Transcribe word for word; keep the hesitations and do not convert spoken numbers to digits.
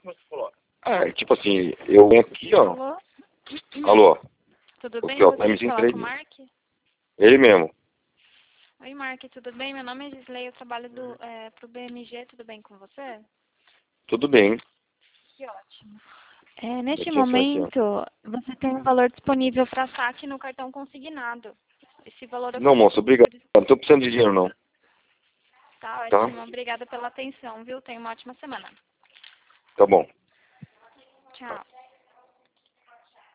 É, tipo assim, eu venho aqui, ó. Alô? Alô? Tudo O bem? que, ó, Eu tá me gostaria de falar com o entregue. Mark. Ele mesmo. Oi, Mark, tudo bem? Meu nome é Gisley, eu trabalho do, é, pro B M G, tudo bem com você? Tudo bem. Que ótimo. É, neste Aqui, assim, aqui, ó. momento, você tem um valor disponível para saque no cartão consignado. Esse valor Não, moço, oferecido obrigado. por... Não tô precisando de dinheiro, não. Tá Tá? ótimo, obrigada pela atenção, viu? Tenha uma ótima semana. Tá bom. Tchau.